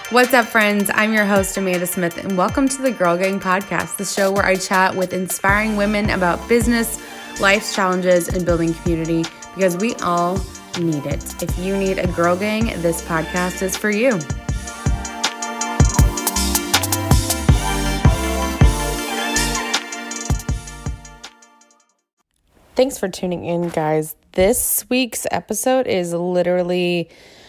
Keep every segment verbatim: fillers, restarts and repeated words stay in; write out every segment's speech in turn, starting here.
What's up, friends? I'm your host, Amanda Smith, and welcome to the Girl Gang Podcast, the show where I chat with inspiring women about business, life's challenges, and building community, because we all need it. If you need a girl gang, this podcast is for you. Thanks for tuning in, guys. This week's episode is literally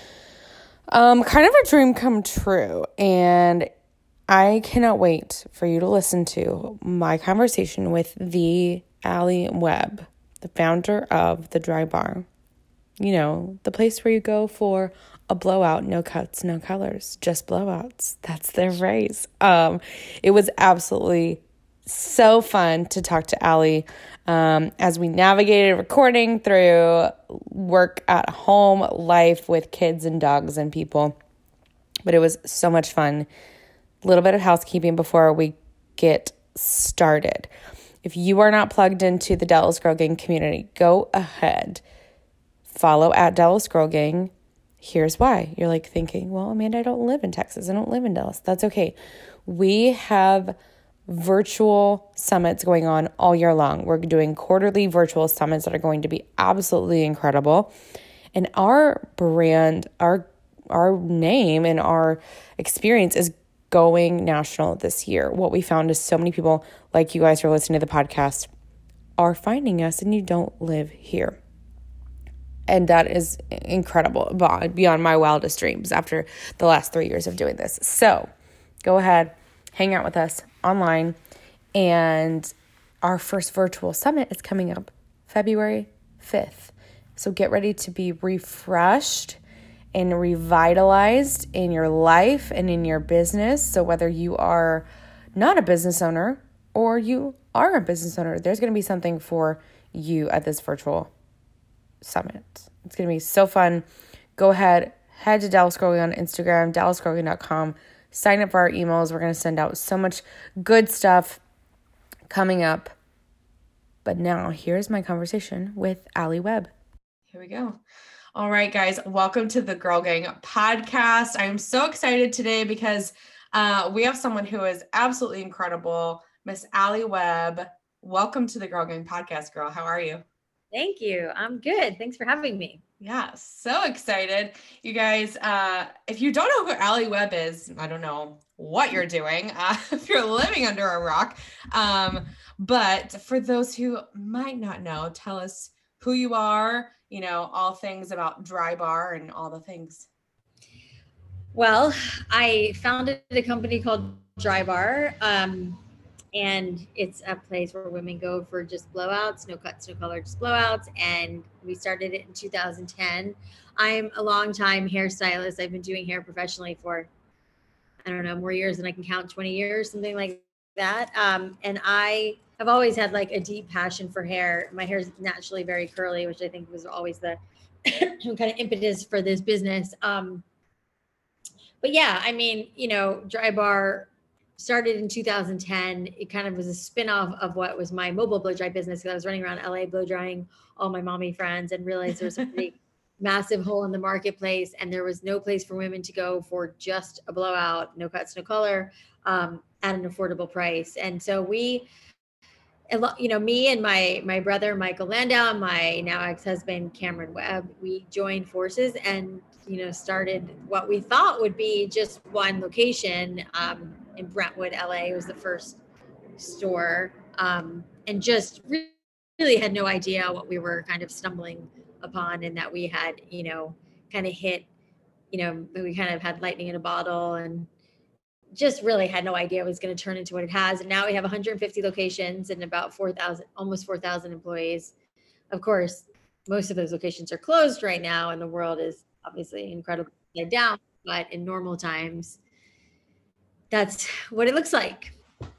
um, kind of a dream come true, and I cannot wait for you to listen to my conversation with the Allie Webb, the founder of the Dry Bar. You know, the place where you go for a blowout, no cuts, no colors, just blowouts. That's their phrase. Um, it was absolutely so fun to talk to Allie um, as we navigated recording through work at home, life with kids and dogs and people. But it was so much fun. A little bit of housekeeping before we get started. If you are not plugged into the Dallas Girl Gang community, go ahead. Follow at Dallas Girl Gang. Here's why. You're like thinking, well, Amanda, I don't live in Texas. I don't live in Dallas. That's okay. We have virtual summits going on all year long. We're doing quarterly virtual summits that are going to be absolutely incredible. And our brand, our our name and our experience is going national this year. What we found is so many people like you guys who are listening to the podcast are finding us and you don't live here. And that is incredible, beyond my wildest dreams after the last three years of doing this. So go ahead, hang out with us online. And our first virtual summit is coming up February fifth. So get ready to be refreshed and revitalized in your life and in your business. So whether you are not a business owner or you are a business owner, there's going to be something for you at this virtual summit. It's going to be so fun. Go ahead, head to Dallas Girl Gang on Instagram, dallas girl gang dot com. Sign up for our emails. We're going to send out so much good stuff coming up. But now, here's my conversation with Allie Webb. Here we go. All right, guys, welcome to the Girl Gang podcast. I'm so excited today because uh, we have someone who is absolutely incredible, Miss Allie Webb. Welcome to the Girl Gang podcast, girl. How are you? Thank you. I'm good. Thanks for having me. Yeah, so excited. You guys, uh, if you don't know who Allie Webb is, I don't know what you're doing uh, if you're living under a rock. Um, but for those who might not know, tell us who you are, you know, all things about Dry Bar and all the things. Well, I founded a company called Dry Bar. Um, And it's a place where women go for just blowouts, no cuts, no color, just blowouts. And we started it in two thousand ten. I'm a long-time hairstylist. I've been doing hair professionally for, I don't know, more years than I can count, twenty years, something like that. Um, and I have always had like a deep passion for hair. My hair is naturally very curly, which I think was always the kind of impetus for this business. Um, but yeah, I mean, you know, Dry Bar started in two thousand ten. It kind of was a spinoff of what was my mobile blow dry business, because I was running around L A blow drying all my mommy friends and realized there was a pretty massive hole in the marketplace, and there was no place for women to go for just a blowout, no cuts, no color, um, at an affordable price. And so we, you know, me and my my brother Michael Landau, my now ex-husband Cameron Webb, we joined forces and you know started what we thought would be just one location. Um, in Brentwood, L A. It was the first store, um, and just really, really had no idea what we were kind of stumbling upon, and that we had, you know, kind of hit, you know, we kind of had lightning in a bottle, and just really had no idea it was going to turn into what it has. And now we have one hundred fifty locations and about four thousand, almost four thousand employees. Of course, most of those locations are closed right now, and the world is obviously incredibly down, but in normal times, that's what it looks like.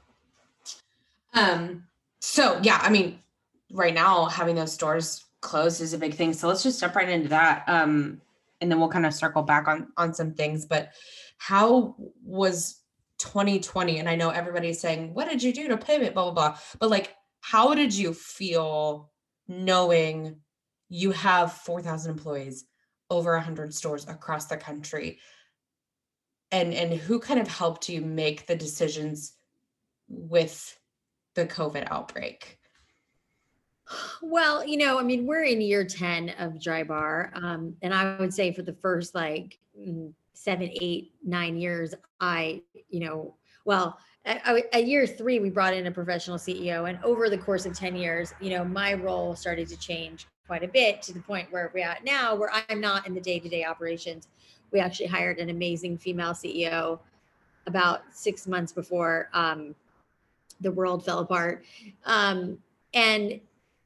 Um, so yeah, I mean, right now having those stores closed is a big thing. So let's just jump right into that. Um, and then we'll kind of circle back on, on some things, but how was twenty twenty? And I know everybody's saying, what did you do to pivot, blah, blah, blah. But like, how did you feel knowing you have four thousand employees, over one hundred stores across the country? and, and who kind of helped you make the decisions with the COVID outbreak? Well, you know, I mean, we're in year ten of Drybar. Um, and I would say for the first like mm, seven, eight, nine years, I, you know, well, at, at year three, we brought in a professional C E O. And over the course of ten years, you know, my role started to change quite a bit to the point where we're at now, where I'm not in the day to day operations. We actually hired an amazing female C E O about six months before um, the world fell apart. Um, and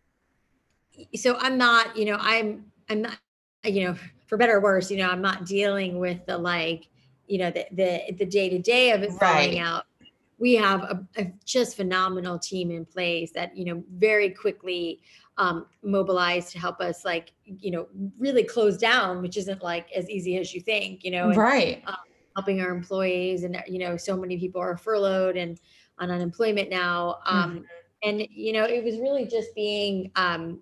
so I'm not, you know, I'm, I'm not, you know, for better or worse, you know, I'm not dealing with the like, you know, the the the day to day of it falling Right. out. We have a, a just phenomenal team in place that, you know, very quickly um, mobilized to help us, like, you know, really close down, which isn't like as easy as you think, you know, and Right. um, helping our employees, and you know, so many people are furloughed and on unemployment now. Um, Mhm. and you know, it was really just being um,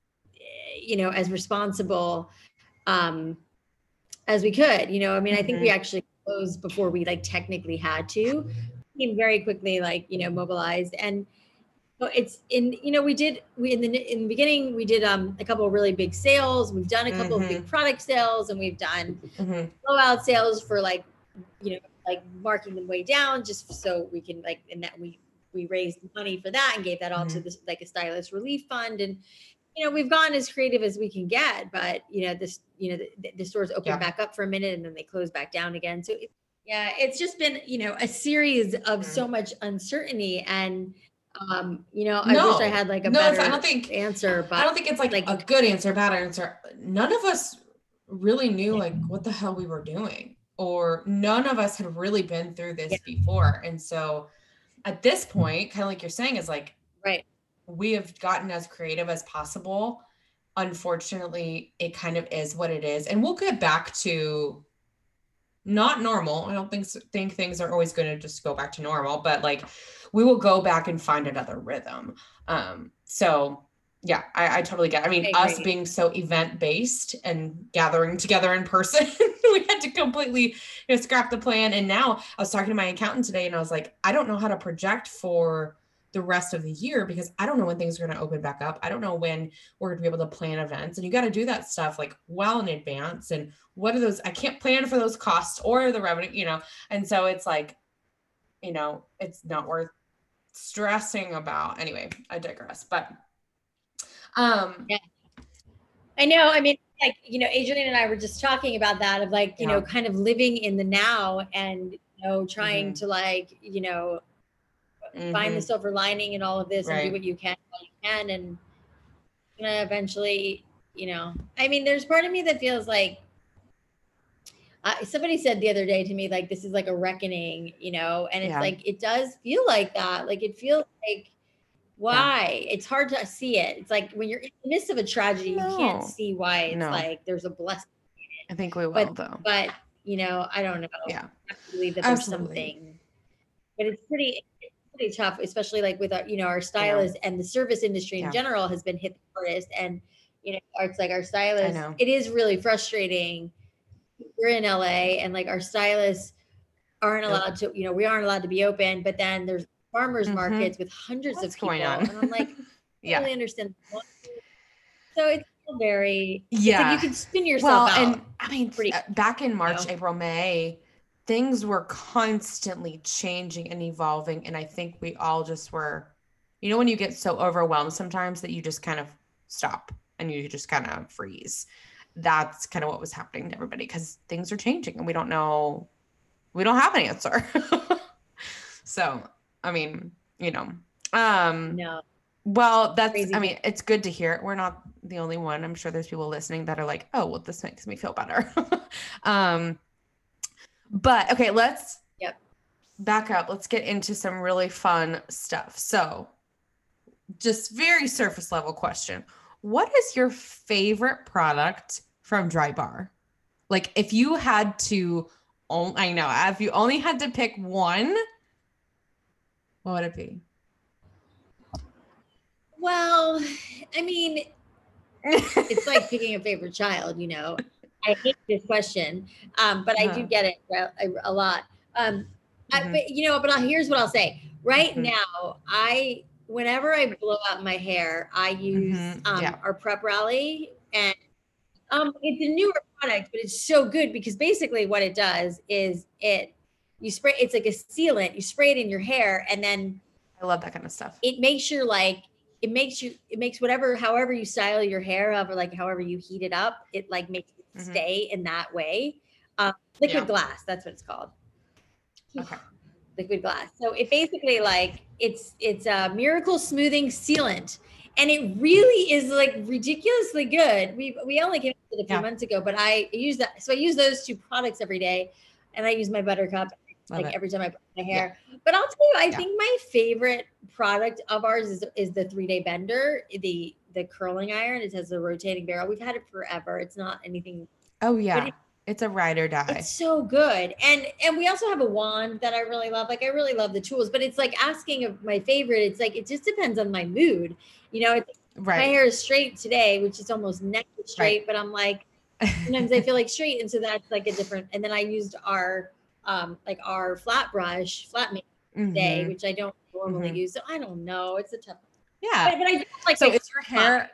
you know, as responsible um, as we could. You know, I mean, I think we Mhm. actually closed before we like technically had to. Came very quickly, like, you know, mobilized. And so it's in, you know, we did we in the in the beginning we did um a couple of really big sales. We've done a couple of big Mhm. product sales, and we've done Mhm. blowout sales for like, you know, like marking them way down just so we can like, and that we we raised money for that and gave that all to Mhm. this like a stylist relief fund. And you know, we've gone as creative as we can get, but you know, this, you know, the, the stores open Yeah. back up for a minute and then they close back down again. So it, yeah, it's just been, you know, a series of Mhm. so much uncertainty. And, um, you know, I wish I No, had like a no, it's, I don't better think, answer, I but don't think it's like, like, a good answer, bad answer. None of us really knew like what the hell we were doing, or none of us had really been through this yeah, before. And so at this point, kind of like you're saying, is like, right. we have gotten as creative as possible. Unfortunately, it kind of is what it is. And we'll get back to not normal. I don't think think things are always going to just go back to normal, but like we will go back and find another rhythm. Um, so yeah, I, I totally get it. I mean, I us agree. being so event based and gathering together in person, we had to completely, you know, scrap the plan. And now I was talking to my accountant today, and I was like, I don't know how to project for the rest of the year because I don't know when things are going to open back up. I don't know when we're going to be able to plan events, and you got to do that stuff like well in advance. And what are those? I can't plan for those costs or the revenue, you know? And so it's like, you know, it's not worth stressing about. Anyway, I digress, but, um, Yeah, I know. I mean, like, you know, Adrienne and I were just talking about that of like, you yeah. know, kind of living in the now and, you know, trying Mhm. to like, you know, find the Mhm. silver lining in all of this and do Right. what you can while you can. And you know, eventually, you know, I mean, there's part of me that feels like uh, somebody said the other day to me, like, this is like a reckoning, you know, and it's Yeah. like, it does feel like that. Like, it feels like, Yeah. why? It's hard to see it. It's like when you're in the midst of a tragedy, you can't No, see why it's no, like there's a blessing. I think we But, will though. but, you know, I don't know. Yeah, I believe that there's absolutely. something, but it's pretty, it's pretty tough, especially like with our, you know, our I know. stylists, and the service industry in Yeah, general has been hit the hardest. And, you know, it's like our I stylists, know. it is really frustrating. We're in L A and like our stylists aren't Nope. allowed to, you know, we aren't allowed to be open, but then there's farmers Mhm. markets with hundreds of What's going people. on? And I'm like, I don't Yeah. really understand. So it's still very, it's like you Yeah. can spin yourself Well, out and I mean, pretty, uh, back in you March, know. April, May, things were constantly changing and evolving. And I think we all just were, you know, when you get so overwhelmed sometimes that you just kind of stop and you just kind of freeze. That's kind of what was happening to everybody because things are changing and we don't know, we don't have an answer. So, I mean, you know, um, No, well, that's, crazy I time. mean, it's good to hear. We're not the only one. I'm sure there's people listening that are like, oh, well, this makes me feel better. um, but okay, let's Yep. back up. Let's get into some really fun stuff. So, just very surface level question. What is your favorite product from Drybar? Like, if you had to, oh, I know, if you only had to pick one, what would it be? Well, I mean, it's like picking a favorite child, you know. I hate this question, um, but I do Uh-huh. get it a, a lot. Um, I, Mhm. but you know, but I'll, here's what I'll say. Right Mhm. now, I whenever I blow out my hair, I use Mhm. um, Yeah. our Prep Rally, and um, it's a newer product, but it's so good because basically what it does is it you spray. It's like a sealant. You spray it in your hair, and then I love that kind of stuff. it makes your like it makes you it makes whatever however you style your hair up or like however you heat it up, it like makes it Mhm. stay in that way. Um, liquid Yeah. glass, that's what it's called. Okay. Liquid glass. So it basically like it's it's a miracle smoothing sealant. And it really is like ridiculously good. We we only came up with it a few Yeah. months ago, but I use that. So I use those two products every day, and I use my Buttercup Love like it. every time I brush my Yeah. hair. But I'll tell you, I Yeah. think my favorite product of ours is is the three day bender, the the curling iron. It has a rotating barrel. We've had it forever. It's not anything, Oh but yeah. it, It's a ride or die. it's so good. And and we also have a wand that I really love. Like I really love the tools, but it's like asking of my favorite. It's like it just depends on my mood. You know, it's, my Right. hair is straight today, which is almost neck straight, Right. but I'm like sometimes I feel like straight, and so that's like a different. And then I used our um like our flat brush, flat make today, Mhm. which I don't normally Mhm. use. So I don't know. It's a tough. But Yeah. but I do like So my is your spot. hair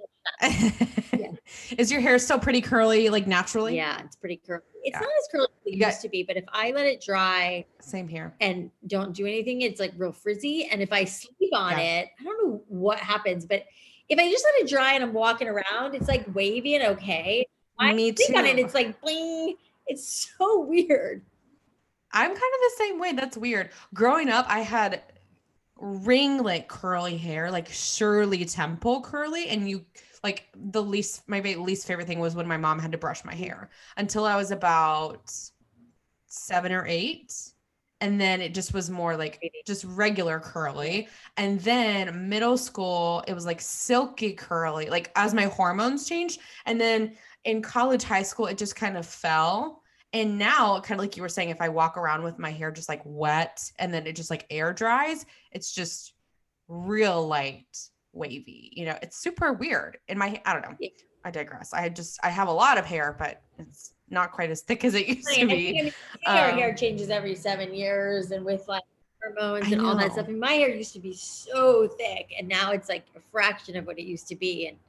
Yeah. is your hair still pretty curly like naturally? Yeah, it's pretty curly. It's Yeah. not as curly as it You got used to be, but if I let it dry same here. and don't do anything, it's like real frizzy. And if I sleep on Yeah. it, I don't know what happens, but if I just let it dry and I'm walking around, it's like wavy and okay. I Me sleep on it, too. it's like bling. It's so weird. I'm kind of the same way. That's weird. Growing up, I had ringlet curly hair, like Shirley Temple curly, and you like the least my ba- least favorite thing was when my mom had to brush my hair until I was about seven or eight. And then it just was more like just regular curly. And then middle school, it was like silky curly, like as my hormones changed. And then in college, high school, it just kind of fell. And now, kind of like you were saying, if I walk around with my hair just like wet and then it just like air dries, it's just real light wavy. You know, it's super weird. In my, I don't know. I digress. I just, I have a lot of hair, but it's not quite as thick as it used to And I think, be. I mean, say our hair Um, changes every seven years and with like hormones I and all that stuff. know. And my hair used to be so thick, and now it's like a fraction of what it used to be. And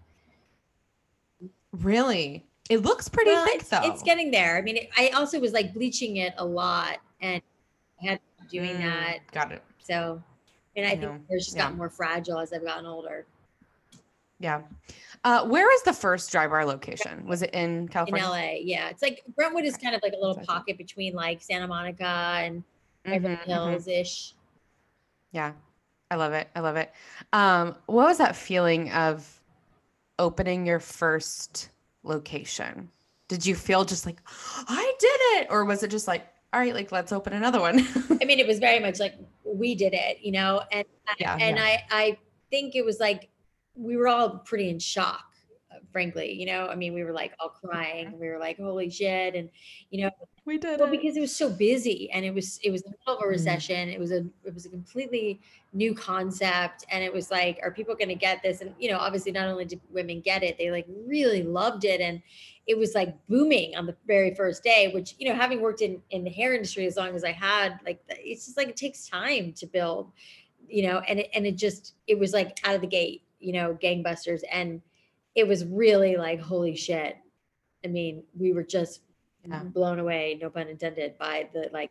Really? It looks pretty well, thick it's though. it's getting there. I mean, it, I also was like bleaching it a lot, and I had to stop doing Mm, that. got it. So, and I I think know. it's just Yeah. gotten more fragile as I've gotten older. Yeah. Uh, where is the first Dry Bar location? Was it in In California? L A, yeah, it's like Brentwood is Okay. kind of like a little That's what I thought. pocket between like Santa Monica and Beverly Mhm, mhm. Hills ish. Yeah. I love it. I love it. Um, what was that feeling of opening your first location? Did you feel just like, I did it? Or was it just like, all right, like let's open another one? I mean, it was very much like we did it, you know, and Yeah, and yeah. I I think it was like we were all pretty in shock, uh, frankly, you know. I mean, we were like all crying. We were like, holy shit, and you know, We did well, it. because it was so busy and it was it was in the middle of a Mhm. recession. It was a it was a completely new concept, and it was like, are people going to get this? And you know, obviously, not only did women get it, they like really loved it, and it was like booming on the very first day. Which you know, having worked in in the hair industry as long as I had, like it's just like it takes time to build, you know, and it, and it just it was like out of the gate, you know, gangbusters, and it was really like holy shit. I mean, we were just Yeah. blown away, no pun intended, by the like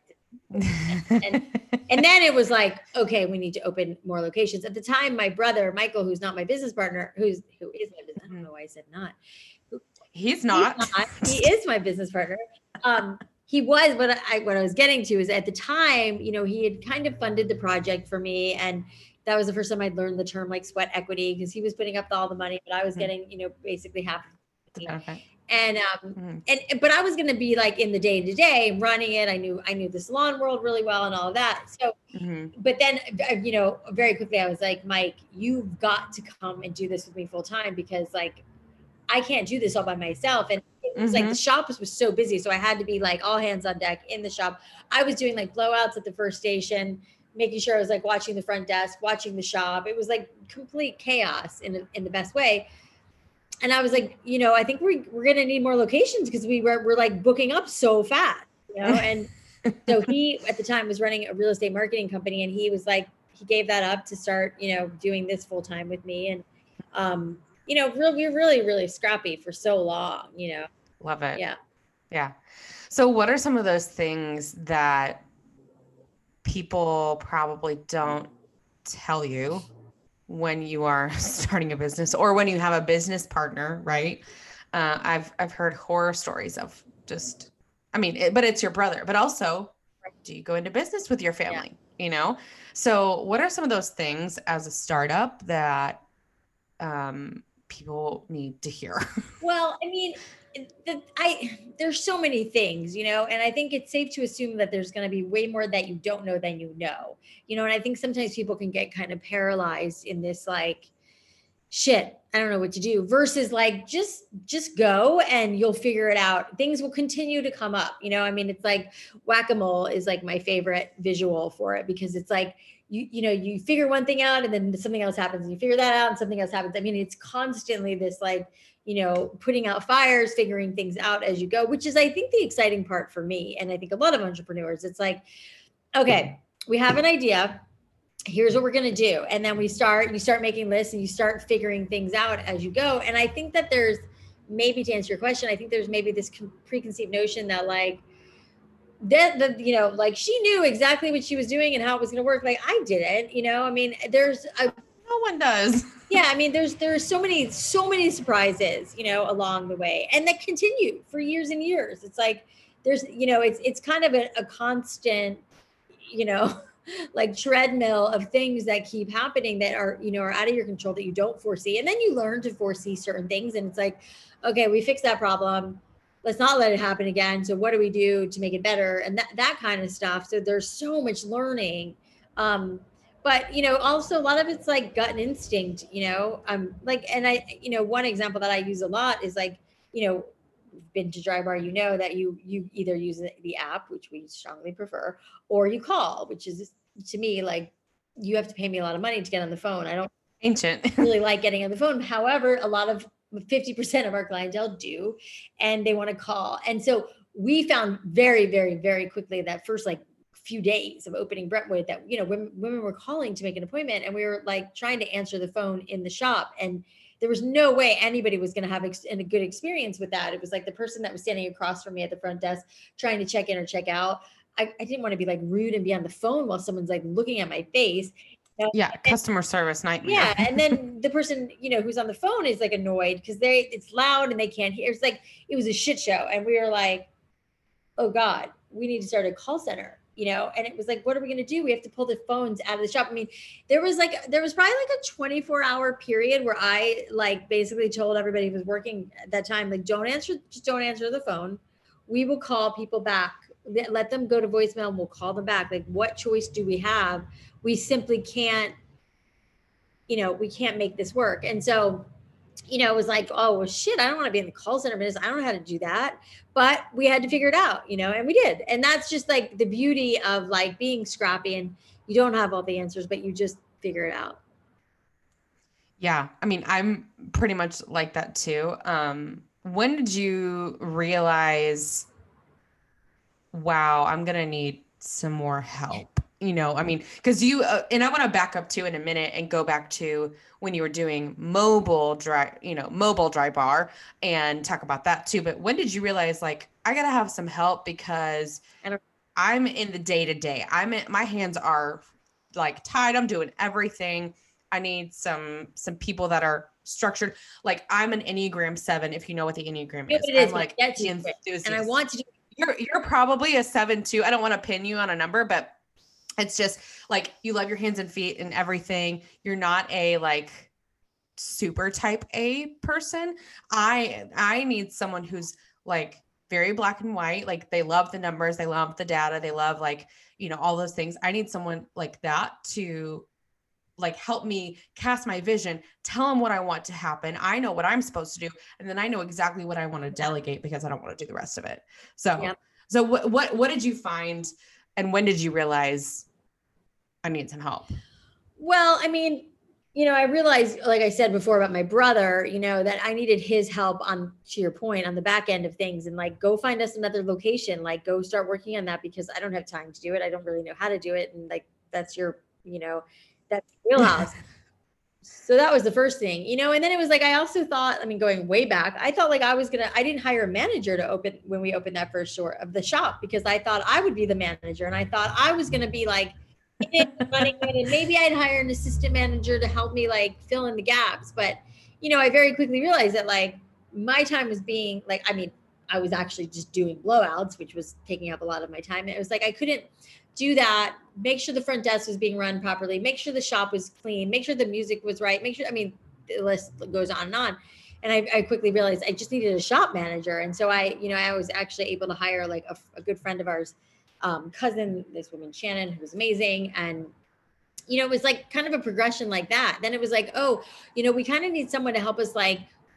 and and then it was like, okay, we need to open more locations. At the time, my brother, Michael, who's not my business partner, who's who is my business, I don't know why I said not. He's He's not. not, he is my business partner. Um, he was, what I what I was getting to is at the time, you know, he had kind of funded the project for me, and that was the first time I'd learned the term like sweat equity, because he was putting up all the money, but I was Mhm. getting, you know, basically half of The the benefit. and um Mhm. and but I was going to be like in the day to day running it. I knew I knew the salon world really well and all of that. So, Mhm. but then uh, you know, very quickly I was like, Mike, you've got to come and do this with me full time, because like I can't do this all by myself. And it was like the Mhm. shop was, was so busy, so I had to be like all hands on deck in the shop. I was doing like blowouts at the first station, making sure I was like watching the front desk, watching the shop. It was like complete chaos in in the best way. and I was like, you know, I think we, we're going to need more locations because we were, we're like booking up so fast, you know? And so he, at the time, was running a real estate marketing company, and he was like, he gave that up to start, you know, doing this full time with me. And, um, you know, real, we were really, really scrappy for so long, you know? Love it. Yeah. Yeah. So what are some of those things that people probably don't tell you when you are starting a business or when you have a business partner, right? Uh, I've, I've heard horror stories of just, I mean, it, but it's your brother, but also do you go into business with your family, yeah. you know? So what are some of those things as a startup that um, people need to hear? Well, I mean, the, I there's so many things, you know, and I think it's safe to assume that there's going to be way more that you don't know than you know, you know, and I think sometimes people can get kind of paralyzed in this like, shit, I don't know what to do versus like, just, just go and you'll figure it out. Things will continue to come up. You know, I mean, it's like whack-a-mole is like my favorite visual for it because it's like, you, you know, you figure one thing out and then something else happens and you figure that out and something else happens. I mean, it's constantly this like, you know, putting out fires, figuring things out as you go, which is, I think, the exciting part for me. And I think a lot of entrepreneurs, it's like, okay, we have an idea. Here's what we're going to do. And then we start, you start making lists and you start figuring things out as you go. And I think that there's maybe, to answer your question, I think there's maybe this preconceived notion that like, that, that, you know, like she knew exactly what she was doing and how it was going to work. Like I didn't, you know, I mean, there's a, no one does. Yeah. I mean, there's, there's so many, so many surprises, you know, along the way and that continue for years and years. It's like, there's, you know, it's, it's kind of a, a constant, you know, like treadmill of things that keep happening that are, you know, are out of your control that you don't foresee. And then you learn to foresee certain things. And it's like, okay, we fixed that problem. Let's not let it happen again. So what do we do to make it better? And that, that kind of stuff. So there's so much learning. Um, but, you know, also a lot of it's like gut and instinct, you know, um, like, and I, you know, one example that I use a lot is like, you know, been to Drybar, you know that you you either use the app, which we strongly prefer, or you call, which is to me like you have to pay me a lot of money to get on the phone. I don't ancient really like getting on the phone. However, a lot of fifty percent of our clientele do, and they want to call. And so we found very, very, very quickly that first like few days of opening Brentwood that, you know, women, women were calling to make an appointment and we were like trying to answer the phone in the shop. And there was no way anybody was going to have ex- a good experience with that. It was like the person that was standing across from me at the front desk trying to check in or check out. I, I didn't want to be like rude and be on the phone while someone's like looking at my face. You know? Yeah. And customer service nightmare. Yeah. And then the person, you know, who's on the phone is like annoyed because they, it's loud and they can't hear. It's like, it was a shit show. And we were like, oh God, we need to start a call center. You know, and it was like, what are we going to do? We have to pull the phones out of the shop. I mean, there was like, there was probably like a twenty-four hour period where I like basically told everybody who was working at that time, like, don't answer, just don't answer the phone. We will call people back, let them go to voicemail and we'll call them back. Like, what choice do we have? We simply can't, you know, we can't make this work. And so, you know, it was like, oh, well, shit, I don't want to be in the call center business. I don't know how to do that. But we had to figure it out, you know, and we did. And that's just like the beauty of like being scrappy and you don't have all the answers, but you just figure it out. Yeah. I mean, I'm pretty much like that too. Um, when did you realize, wow, I'm going to need some more help? You know, I mean, because you, uh, and I want to back up to in a minute and go back to when you were doing mobile dry, you know, mobile Drybar and talk about that too. But when did you realize like, I got to have some help because I'm in the day to day. I'm in, my hands are like tied. I'm doing everything. I need some, some people that are structured. Like I'm an Enneagram seven. If you know what the Enneagram is, it is I'm like, the enthusiast. And I want to do. You're, you're probably a seven too. I don't want to pin you on a number, but it's just like you love your hands and feet and everything. You're not a like super type A person. I I need someone who's like very black and white. Like they love the numbers, they love the data, they love like, you know, all those things. I need someone like that to like help me cast my vision, tell them what I want to happen. I know what I'm supposed to do. And then I know exactly what I want to delegate because I don't want to do the rest of it. So, yeah. so what, what, what did you find? And when did you realize I need some help? Well, I mean, you know, I realized, like I said before about my brother, you know, that I needed his help on, to your point, on the back end of things, and like, go find us another location, like go start working on that, because I don't have time to do it. I don't really know how to do it. And like, that's your, you know, that's your wheelhouse. So that was the first thing, you know, and then it was like, I also thought, I mean, going way back, I thought like I was going to, I didn't hire a manager to open when we opened that first store of the shop, because I thought I would be the manager, and I thought I was going to be like, running it, and maybe I'd hire an assistant manager to help me like fill in the gaps. But, you know, I very quickly realized that like my time was being like, I mean, I was actually just doing blowouts, which was taking up a lot of my time. And it was like, I couldn't do that, make sure the front desk was being run properly, make sure the shop was clean, make sure the music was right, make sure, I mean, the list goes on and on. And I, I quickly realized I just needed a shop manager. And so I, you know, I was actually able to hire like a, a good friend of ours, um, cousin, this woman, Shannon, who was amazing. And, you know, it was like kind of a progression like that. Then it was like, oh, you know, we kind of need someone to help us like,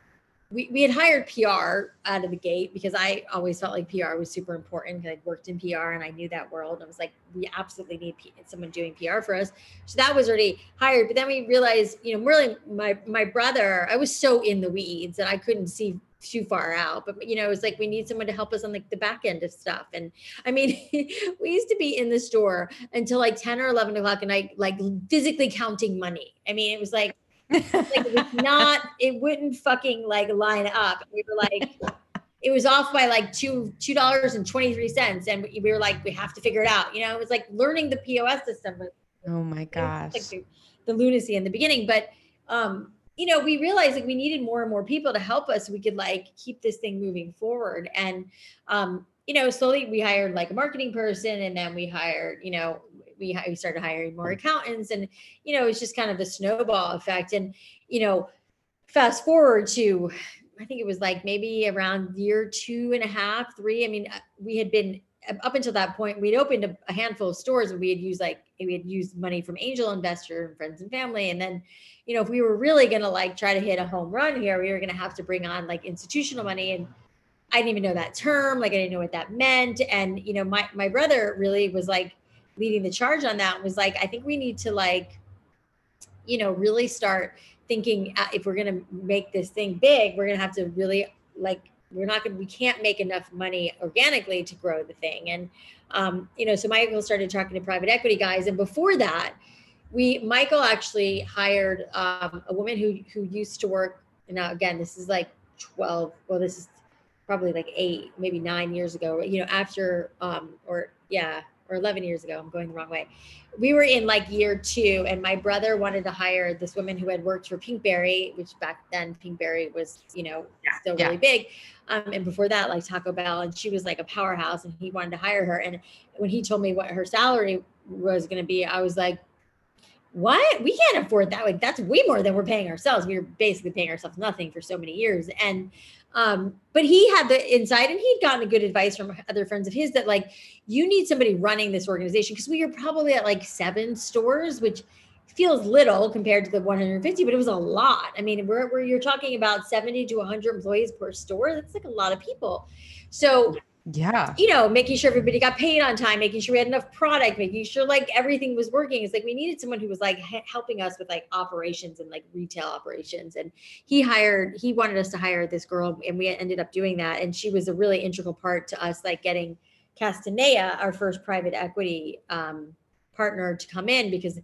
we, we had hired P R out of the gate, because I always felt like P R was super important, because I'd worked in P R and I knew that world. I was like, we absolutely need P- someone doing P R for us. So that was already hired. But then we realized, you know, really my, my brother, I was so in the weeds that I couldn't see too far out. But, you know, it was like, we need someone to help us on like the back end of stuff. And I mean, we used to be in the store until like ten or eleven o'clock at night, like physically counting money. I mean, it was like, like it was not, it wouldn't fucking like line up. We were like, it was off by like two two dollars and twenty three cents, and we were like, we have to figure it out. You know, it was like learning the P O S system. Oh my gosh, like the, the lunacy in the beginning, but um, you know, we realized like we needed more and more people to help us, so we could like keep this thing moving forward. And um, you know, slowly we hired like a marketing person, and then we hired, you know, we, we started hiring more accountants, and, you know, it's just kind of the snowball effect. And, you know, fast forward to, I think it was like maybe around year two and a half, three. I mean, we had been up until that point, we'd opened a, a handful of stores, and we had used like, we had used money from angel investor and friends and family. And then, you know, if we were really going to like try to hit a home run here, we were going to have to bring on like institutional money. And I didn't even know that term. Like, I didn't know what that meant. And, you know, my, my brother really was like leading the charge on that, and was like, I think we need to like, you know, really start thinking, uh, if we're going to make this thing big, we're going to have to really like, we're not going to, we can't make enough money organically to grow the thing. And, um, you know, so Michael started talking to private equity guys. And before that, we, Michael actually hired um, a woman who, who used to work. And now, again, this is like twelve, well, this is probably like eight, maybe nine years ago, you know, after, um, or yeah, or eleven years ago, I'm going the wrong way. We were in like year two, and my brother wanted to hire this woman who had worked for Pinkberry, which back then Pinkberry was, you know, yeah, still really yeah. big. Um, and before that, like Taco Bell, and she was like a powerhouse, and he wanted to hire her. And when he told me what her salary was going to be, I was like, what? We can't afford that. Like, that's way more than we're paying ourselves. We were basically paying ourselves nothing for so many years. And, um, but he had the insight, and he'd gotten a good advice from other friends of his that like, you need somebody running this organization. Cause we were probably at like seven stores, which feels little compared to the one hundred fifty, but it was a lot. I mean, we're, we're you're talking about seventy to one hundred employees per store. That's like a lot of people. So yeah, you know, making sure everybody got paid on time, making sure we had enough product, making sure like everything was working. It's like, we needed someone who was like h- helping us with like operations and like retail operations. And he hired, he wanted us to hire this girl, and we ended up doing that. And she was a really integral part to us, like getting Castanea, our first private equity um, partner, to come in, because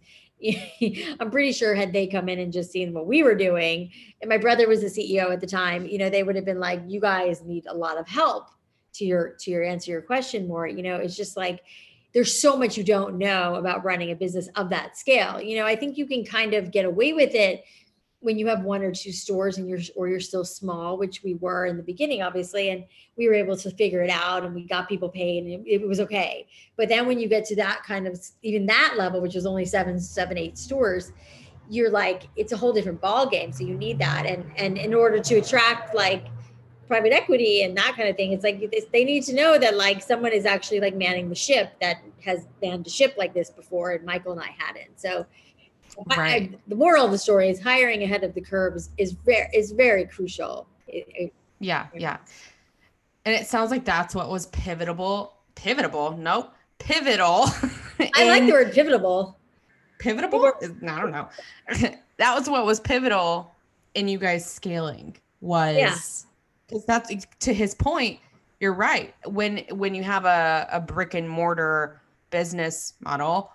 I'm pretty sure had they come in and just seen what we were doing, and my brother was the C E O at the time, you know, they would have been like, you guys need a lot of help. To your, to your answer your question more, you know, it's just like, there's so much you don't know about running a business of that scale. You know, I think you can kind of get away with it when you have one or two stores and you're, or you're still small, which we were in the beginning, obviously. And we were able to figure it out, and we got people paid, and it, it was okay. But then when you get to that kind of, even that level, which was only seven, seven, eight stores, you're like, it's a whole different ball game. So you need that. And, and in order to attract like private equity and that kind of thing, it's like they need to know that like someone is actually like manning the ship that has manned a ship like this before, and Michael and I hadn't. So right. I, the moral of the story is hiring ahead of the curve is, is very is very crucial. It, it, yeah, yeah. And it sounds like that's what was pivotal. Pivotal? Nope. Pivotal. I like the word pivotal. Pivotable? I don't know. that was what was pivotal in you guys scaling was because yeah. that's to his point. You're right. When when you have a, a brick and mortar business model,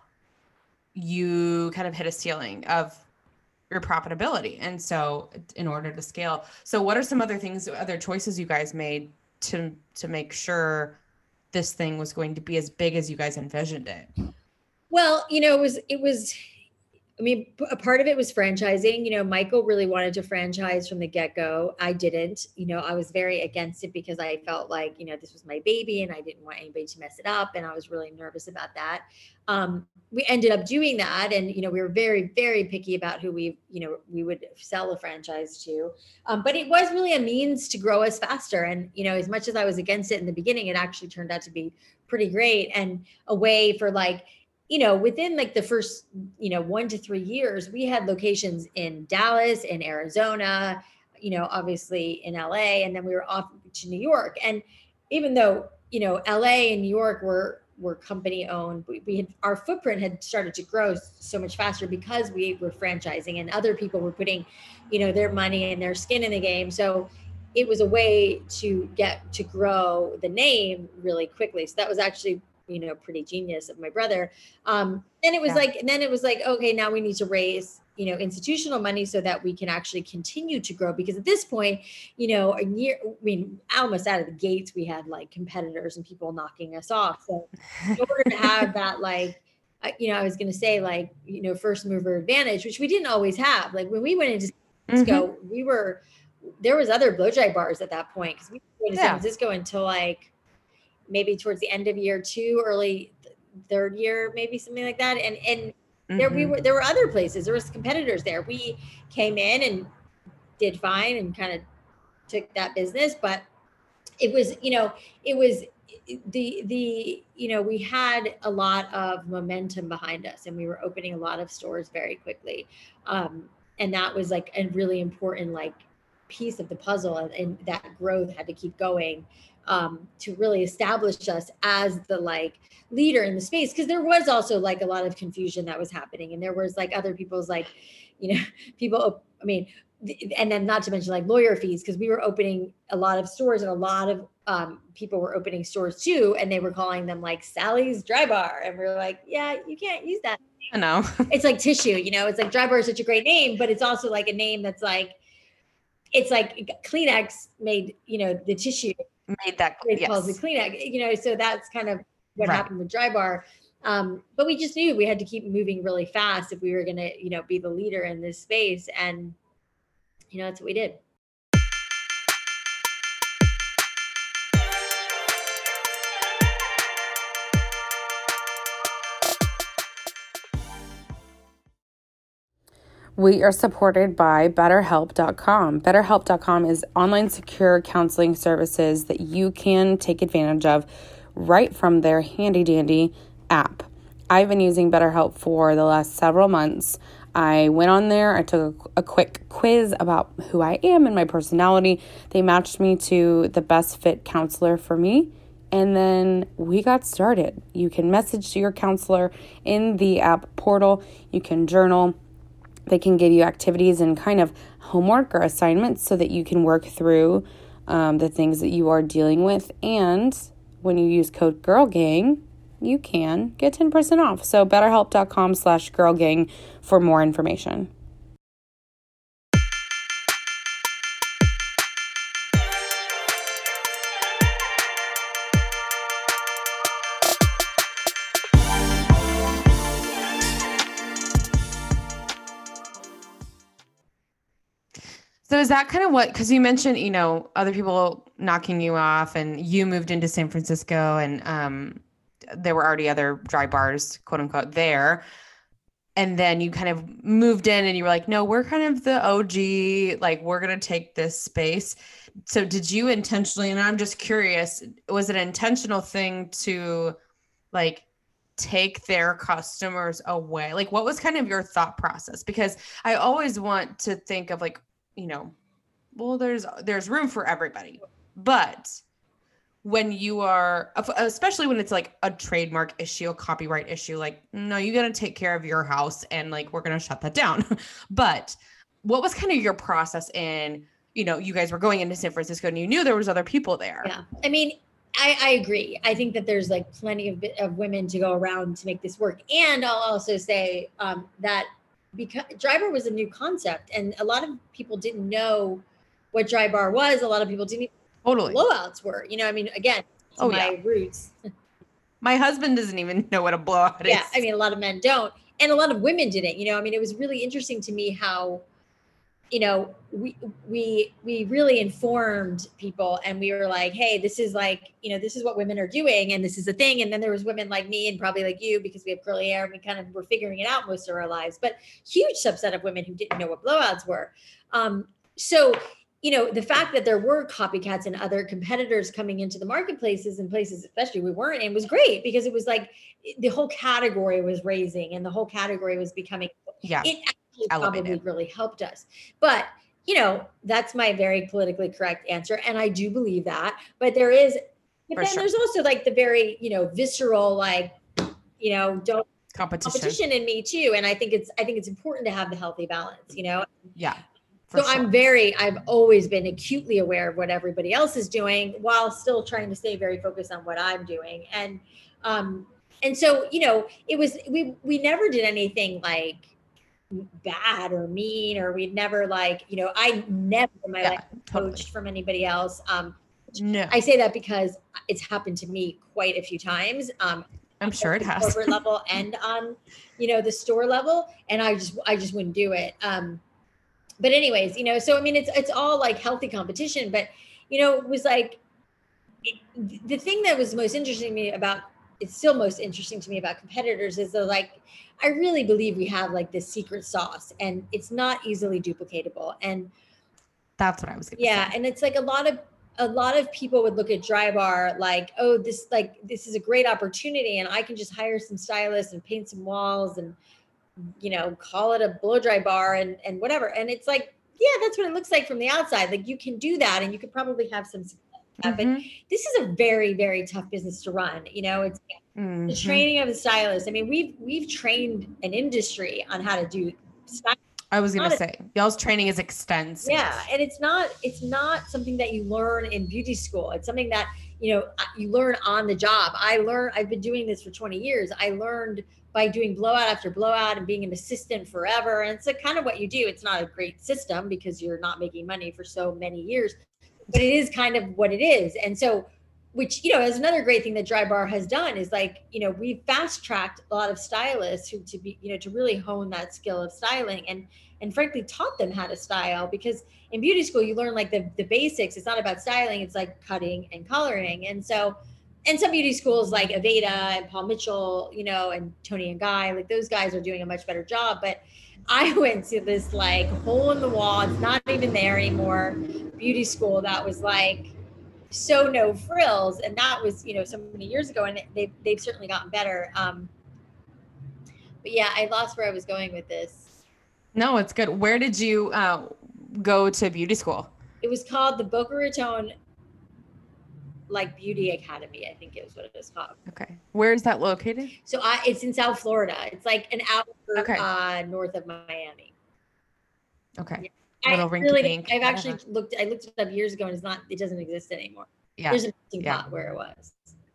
you kind of hit a ceiling of your profitability. And so in order to scale, so what are some other things, other choices you guys made to to make sure this thing was going to be as big as you guys envisioned it? Well, you know, it was, it was, I mean, a part of it was franchising. You know, Michael really wanted to franchise from the get-go. I didn't. You know, I was very against it because I felt like, you know, this was my baby and I didn't want anybody to mess it up. And I was really nervous about that. Um, we ended up doing that. And, you know, we were very, very picky about who we, you know, we would sell a franchise to. Um, but it was really a means to grow us faster. And, you know, as much as I was against it in the beginning, it actually turned out to be pretty great and a way for like, you know, within like the first, you know, one to three years, we had locations in Dallas, in Arizona, you know, obviously in L A, and then we were off to New York. And even though, you know, L A and New York were, were company owned, we, we had, our footprint had started to grow so much faster because we were franchising and other people were putting, you know, their money and their skin in the game. So it was a way to get to grow the name really quickly. So that was actually, you know, pretty genius of my brother. Um, and it was yeah. like, and then it was like, okay, now we need to raise, you know, institutional money so that we can actually continue to grow. Because at this point, you know, a year, I mean, almost out of the gates, we had like competitors and people knocking us off. So in order to have that, like, you know, I was going to say like, you know, first mover advantage, which we didn't always have. Like when we went into San Francisco, mm-hmm. we were, there was other blow dry bars at that point. Cause we went to yeah. San Francisco until like, maybe towards the end of year two, early th- third year, maybe something like that. And and mm-hmm. there we were there were other places. There was competitors there. We came in and did fine and kind of took that business, but it was, you know, it was the the you know, we had a lot of momentum behind us and we were opening a lot of stores very quickly. Um, and that was like a really important like piece of the puzzle, and, and that growth had to keep going. Um, to really establish us as the like leader in the space. Cause there was also like a lot of confusion that was happening. And there was like other people's like, you know, people, I mean, and then not to mention like lawyer fees, cause we were opening a lot of stores and a lot of um, people were opening stores too. And they were calling them like Sally's Dry Bar. And we we're like, yeah, you can't use that. I know. It's like tissue, you know, it's like Dry Bar is such a great name, but it's also like a name that's like, it's like Kleenex made, you know, the tissue. Made that it yes. calls the Kleenex, you know, so that's kind of what right. happened with Dry Bar. Um, but we just knew we had to keep moving really fast if we were going to, you know, be the leader in this space. And, you know, that's what we did. We are supported by better help dot com. better help dot com is online secure counseling services that you can take advantage of right from their handy dandy app. I've been using BetterHelp for the last several months. I went on there, I took a, a quick quiz about who I am and my personality. They matched me to the best fit counselor for me, and then we got started. You can message to your counselor in the app portal. You can journal. They can give you activities and kind of homework or assignments so that you can work through um, the things that you are dealing with. And when you use code GIRLGANG, you can get ten percent off. So betterhelp dot com slash girlgang for more information. So is that kind of what, because you mentioned, you know, other people knocking you off and you moved into San Francisco and um, there were already other dry bars, quote unquote, there. And then you kind of moved in and you were like, no, we're kind of the O G, like we're going to take this space. So did you intentionally, and I'm just curious, was it an intentional thing to like take their customers away? Like what was kind of your thought process? Because I always want to think of like, you know, well, there's there's room for everybody, but when you are, especially when it's like a trademark issue, a copyright issue, like, no, you got to take care of your house and like, we're going to shut that down. But what was kind of your process in, you know, you guys were going into San Francisco and you knew there was other people there. Yeah. I mean, I, I agree. I think that there's like plenty of, of women to go around to make this work. And I'll also say um, that because Dry Bar was a new concept and a lot of people didn't know what Dry Bar was. A lot of people didn't even totally know what blowouts were. You know, I mean, again, oh, my yeah. roots. My husband doesn't even know what a blowout yeah, is. Yeah, I mean, a lot of men don't. And a lot of women didn't. You know, I mean, it was really interesting to me how, you know, we we we really informed people and we were like, hey, this is like, you know, this is what women are doing and this is a thing. And then there was women like me and probably like you because we have curly hair and we kind of were figuring it out most of our lives, but huge subset of women who didn't know what blowouts were. Um, so, you know, the fact that there were copycats and other competitors coming into the marketplaces and places, especially we weren't in, was great because it was like the whole category was raising and the whole category was becoming, yeah. It Elevated. Probably really helped us. But, you know, that's my very politically correct answer. And I do believe that. But there is, but For then sure. there's also like the very, you know, visceral, like, you know, don't competition. competition in me too. And I think it's, I think it's important to have the healthy balance, you know? Yeah. So sure. I'm very, I've always been acutely aware of what everybody else is doing while still trying to stay very focused on what I'm doing. And, um, and so, you know, it was, we, we never did anything like bad or mean, or we'd never like, you know, I never in my yeah, life totally. coached from anybody else. Um, no, I say that because it's happened to me quite a few times. Um, I'm sure it has. Corporate level and on, you know, the store level. And I just, I just wouldn't do it. Um, but anyways, you know, so, I mean, it's, it's all like healthy competition, but, you know, it was like, it, the thing that was most interesting to me about, it's still most interesting to me about competitors is they're like, I really believe we have like this secret sauce and it's not easily duplicatable. And that's what I was going to yeah, say. And it's like a lot of, a lot of people would look at Dry Bar like, oh, this, like, this is a great opportunity and I can just hire some stylists and paint some walls and, you know, call it a blow dry bar and, and whatever. And it's like, yeah, that's what it looks like from the outside. Like you can do that and you could probably have some success. Mm-hmm. But this is a very, very tough business to run. You know, it's mm-hmm. the training of the stylist. I mean, we've, we've trained an industry on how to do styling. I was going to say, y'all's training is extensive. Yeah. And it's not, it's not something that you learn in beauty school. It's something that, you know, you learn on the job. I learned, I've been doing this for twenty years. I learned by doing blowout after blowout and being an assistant forever. And it's a kind of what you do. It's not a great system because you're not making money for so many years, but it is kind of what it is. And so, which, you know, is another great thing that Dry Bar has done is like, you know, we've fast tracked a lot of stylists who to be, you know, to really hone that skill of styling and, and frankly taught them how to style, because in beauty school, you learn like the, the basics. It's not about styling. It's like cutting and coloring. And so, and some beauty schools like Aveda and Paul Mitchell, you know, and Tony and Guy, like those guys are doing a much better job. But I went to this like hole in the wall. It's not even there anymore. Beauty school that was like so no frills. And that was, you know, so many years ago, and they've, they've certainly gotten better. Um, but yeah, I lost where I was going with this. No, it's good. Where did you uh, go to beauty school? It was called the Boca Raton like Beauty Academy, I think it was what it was called. Okay. Where is that located? So I, it's in South Florida. It's like an hour okay. uh, north of Miami. Okay. Yeah. Little I really, I've whatever. actually looked, I looked it up years ago and it's not, it doesn't exist anymore. Yeah. There's a melting yeah. pot where it was.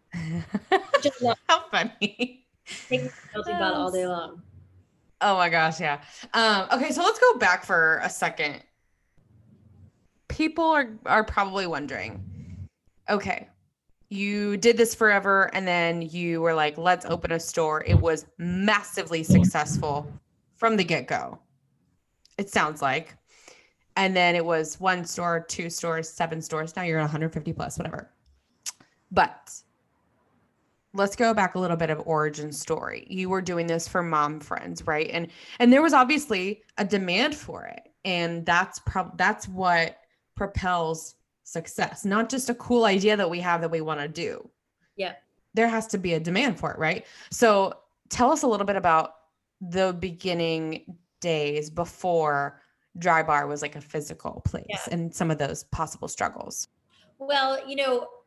Just How funny. Take a melting pot all day long. Oh my gosh. Yeah. Um, okay. So let's go back for a second. People are, are probably wondering, okay, you did this forever and then you were like, let's open a store. It was massively successful from the get-go. It sounds like. And then it was one store, two stores, seven stores. Now you're at one hundred fifty plus, whatever. But let's go back a little bit of origin story. You were doing this for mom friends, right? And and there was obviously a demand for it. And that's probably that's what propels success, not just a cool idea that we have that we want to do. Yeah. There has to be a demand for it, right? So tell us a little bit about the beginning days before Dry Bar was like a physical place yeah. and some of those possible struggles. Well, you know,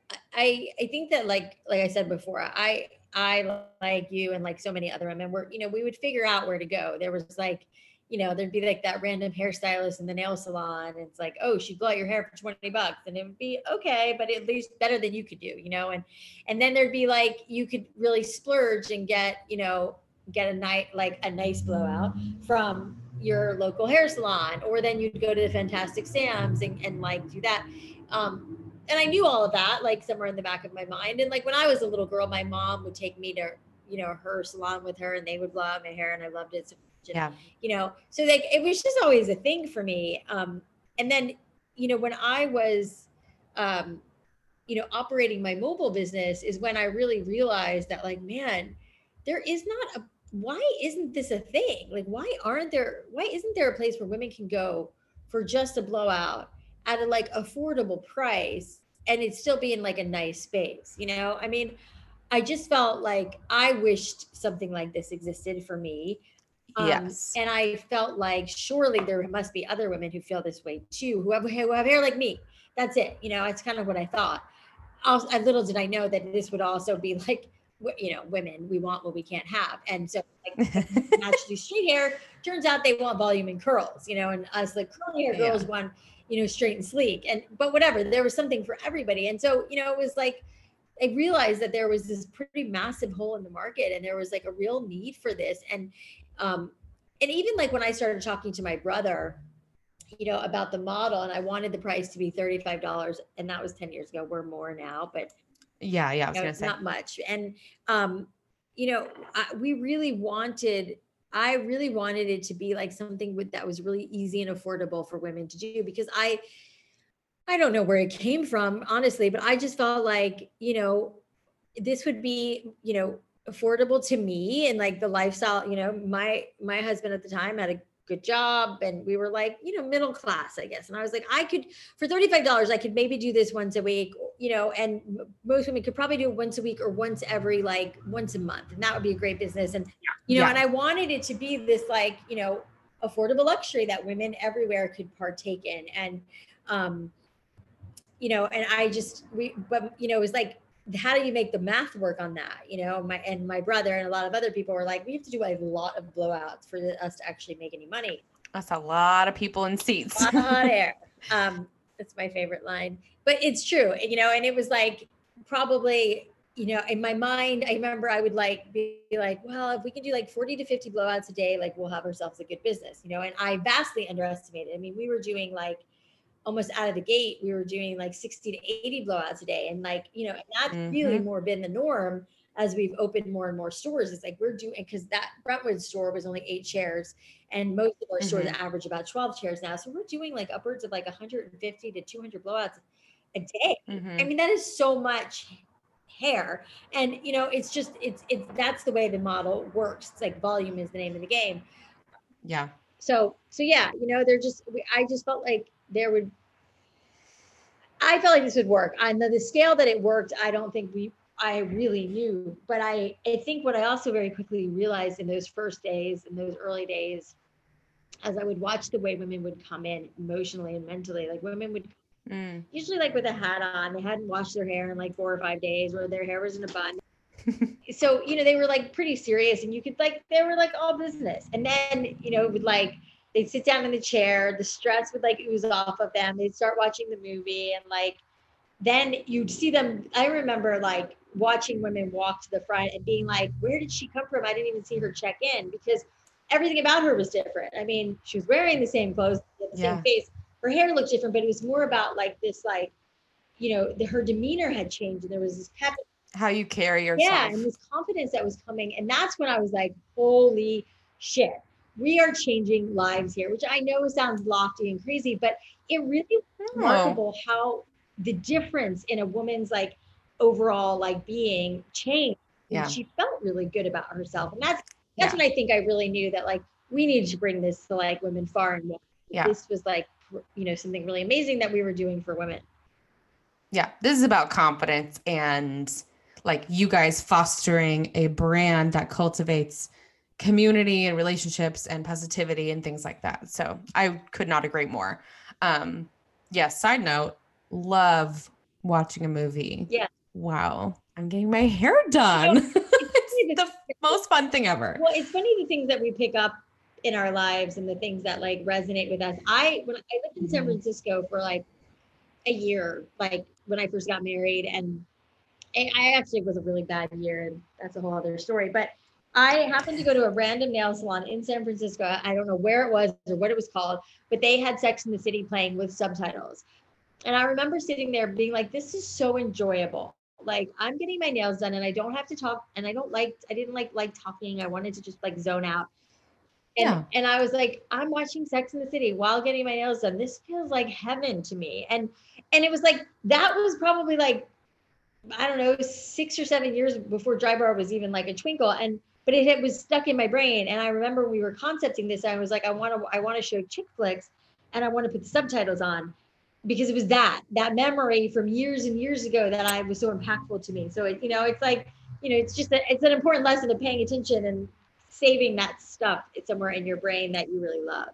I I think that like like I said before, I I like you and like so many other women were, you know, we would figure out where to go. There was like, you know, there'd be like that random hairstylist in the nail salon. And it's like, oh, she'd blow out your hair for twenty bucks. And it would be okay, but at least better than you could do, you know? And and then there'd be like you could really splurge and get, you know, get a night like a nice blowout from your local hair salon, or then you'd go to the Fantastic Sam's and, and like do that. Um, and I knew all of that, like somewhere in the back of my mind. And like when I was a little girl, my mom would take me to, you know, her salon with her, and they would blow out my hair, and I loved it so much. Yeah. And, you know, so like it was just always a thing for me. Um, and then, you know, when I was, um, you know, operating my mobile business is when I really realized that, like, man, there is not a, why isn't this a thing? Like, why aren't there, why isn't there a place where women can go for just a blowout at a like affordable price and it still be in like a nice space, you know? I mean, I just felt like I wished something like this existed for me. Um, Yes. and I felt like surely there must be other women who feel this way too, who have, who have hair like me. That's it. You know, it's kind of what I thought. Also, little did I know that this would also be like, you know, women, we want what we can't have. And so like naturally straight hair, turns out they want volume and curls, you know, and us like curly hair girls Yeah. want, you know, straight and sleek. And but whatever, there was something for everybody. And so, you know, it was like I realized that there was this pretty massive hole in the market, and there was like a real need for this. And um and even like when I started talking to my brother, you know, about the model, and I wanted the price to be thirty-five dollars, and that was ten years ago. We're more now, but Yeah. Yeah. I was you know, going to say. not much. And, um, you know, I, we really wanted, I really wanted it to be like something with, that was really easy and affordable for women to do, because I, I don't know where it came from, honestly, but I just felt like, you know, this would be, you know, affordable to me and like the lifestyle, you know, my, my husband at the time had a good job, and we were like, you know, middle class, I guess. And I was like, I could, for thirty-five dollars, I could maybe do this once a week, you know, and most women could probably do it once a week or once every, like once a month. And that would be a great business. And, you know, Yeah. and I wanted it to be this like, you know, affordable luxury that women everywhere could partake in. And, um, you know, and I just, we, but, you know, it was like, how do you make the math work on that? You know, my, and my brother and a lot of other people were like, we have to do a lot of blowouts for the, us to actually make any money. That's a lot of people in seats. A lot of hot air. Um, that's my favorite line, but it's true, you know, and it was like, probably, you know, in my mind, I remember I would like be like, well, if we can do like forty to fifty blowouts a day, like we'll have ourselves a good business, you know, and I vastly underestimated. I mean, we were doing like, almost out of the gate, we were doing like sixty to eighty blowouts a day. And like, you know, and that's mm-hmm. really more been the norm as we've opened more and more stores. It's like we're doing, because that Brentwood store was only eight chairs, and most of our mm-hmm. stores average about twelve chairs now. So we're doing like upwards of like one hundred fifty to two hundred blowouts a day. Mm-hmm. I mean, that is so much hair. And, you know, it's just, it's, it's, that's the way the model works. It's like volume is the name of the game. Yeah. So, so yeah, you know, they're just, I just felt like there would, I felt like this would work on the, the scale that it worked. I don't think we, I really knew, but I, I think what I also very quickly realized in those first days, in those early days, as I would watch the way women would come in emotionally and mentally, like women would mm. usually like with a hat on, they hadn't washed their hair in like four or five days, or their hair was in a bun. So, you know, they were like pretty serious, and you could like, they were like all business. And then, you know, it would like, they'd sit down in the chair, the stress would like ooze off of them. They'd start watching the movie, and like, then you'd see them. I remember like watching women walk to the front and being like, where did she come from? I didn't even see her check in, because everything about her was different. I mean, she was wearing the same clothes, the yeah. same face. Her hair looked different, but it was more about like this, like, you know, the, her demeanor had changed, and there was this pep. How you carry yourself. Yeah, and this confidence that was coming. And that's when I was like, holy shit, we are changing lives here, which I know sounds lofty and crazy, but it really was oh. remarkable how the difference in a woman's like overall like being changed. Yeah. And she felt really good about herself. And that's that's yeah. when I think I really knew that like we needed to bring this to like women far and wide. Yeah. This was like, you know, something really amazing that we were doing for women. Yeah, this is about confidence and like you guys fostering a brand that cultivates community and relationships and positivity and things like that. So I could not agree more. Um, yes. Yeah, side note, love watching a movie. Yeah. Wow. I'm getting my hair done. You know, It's the most fun thing ever. Well, it's funny the things that we pick up in our lives and the things that like resonate with us. I when I lived in San Francisco for like a year, like when I first got married, and I actually was a really bad year, and that's a whole other story. But I happened to go to a random nail salon in San Francisco. I don't know where it was or what it was called, but they had Sex in the City playing with subtitles. And I remember sitting there being like, this is so enjoyable. Like I'm getting my nails done and I don't have to talk, and I don't like, I didn't like like talking. I wanted to just like zone out. And Yeah. and I was like, I'm watching Sex in the City while getting my nails done. This feels like heaven to me. And and it was like that was probably like, I don't know, six or seven years before Drybar was even like a twinkle. And but it, it was stuck in my brain. And I remember we were concepting this. I was like, I want to I want to show chick flicks and I want to put the subtitles on, because it was that that memory from years and years ago that I was so impactful to me. So it, you know, it's like, you know, it's just a, it's an important lesson of paying attention and saving that stuff somewhere in your brain that you really love.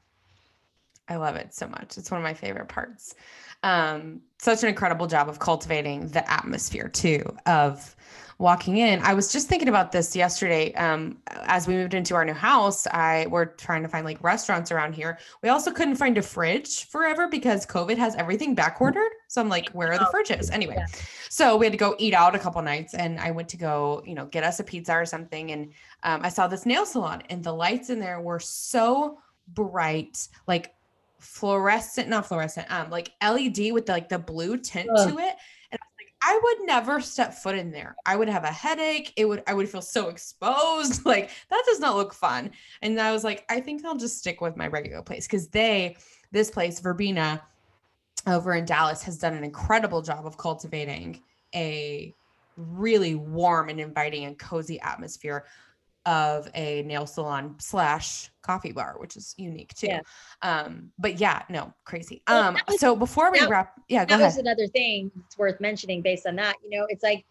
I love it so much. It's one of my favorite parts. Um, such an incredible job of cultivating the atmosphere too, of walking in. I was just thinking about this yesterday. Um, as we moved into our new house, I were trying to find like restaurants around here. We also couldn't find a fridge forever because COVID has everything back ordered. So I'm like, where are the fridges? Anyway, yeah. So we had to go eat out a couple nights, and I went to go, you know, get us a pizza or something. And um, I saw this nail salon, and the lights in there were so bright, like fluorescent, not fluorescent, um, like L E D with the, like the blue tint Ugh. to it. And I was like, I would never step foot in there. I would have a headache. It would, I would feel so exposed. Like that does not look fun. And I was like, I think I'll just stick with my regular place. Cause they, this place, Verbena over in Dallas, has done an incredible job of cultivating a really warm and inviting and cozy atmosphere of a nail salon slash coffee bar, which is unique too. Yeah. Um, but yeah, no, crazy. Well, um, was, so before we that, wrap, yeah, go that ahead. was another thing that's worth mentioning based on that. You know, it's like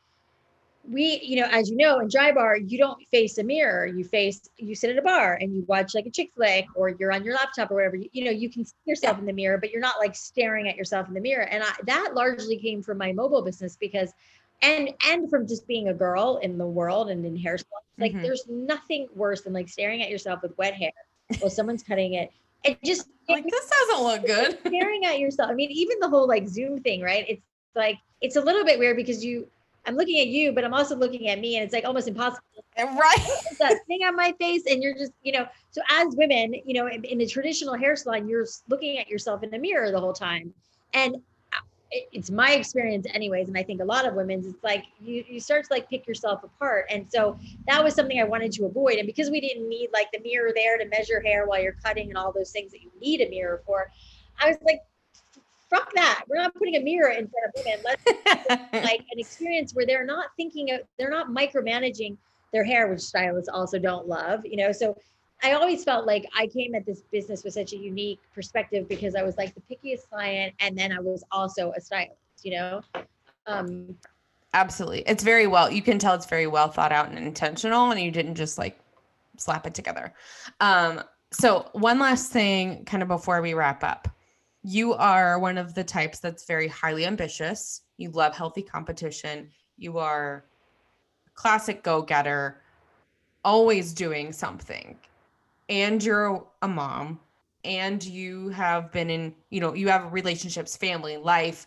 we, you know, as you know, in Drybar, you don't face a mirror. You face, you sit at a bar and you watch like a chick flick, or you're on your laptop or whatever. You, you know, you can see yourself yeah. in the mirror, but you're not like staring at yourself in the mirror. And I, that largely came from my mobile business, because and and from just being a girl in the world and in hair salons, like mm-hmm. there's nothing worse than like staring at yourself with wet hair while someone's cutting it, and just like it, this doesn't look good. Staring at yourself. I mean, even the whole like Zoom thing, right? It's like it's a little bit weird because you, I'm looking at you, but I'm also looking at me, and it's like almost impossible. Right? That thing on my face, and you're just, you know. So as women, you know, in, in a traditional hair salon, you're looking at yourself in the mirror the whole time, and it's my experience anyways, and I think a lot of women's, it's like you you start to like pick yourself apart. And so that was something I wanted to avoid. And because we didn't need like the mirror there to measure hair while you're cutting and all those things that you need a mirror for, I was like, fuck that. We're not putting a mirror in front of women. Let's like an experience where they're not thinking of, they're not micromanaging their hair, which stylists also don't love, you know. So I always felt like I came at this business with such a unique perspective because I was like the pickiest client, and then I was also a stylist, you know? Um, Absolutely. It's very well, you can tell it's very well thought out and intentional, and you didn't just like slap it together. Um, so one last thing kind of before we wrap up. You are one of the types that's very highly ambitious. You love healthy competition. You are a classic go-getter, always doing something. And you're a mom, and you have been in, you know, you have relationships, family, life.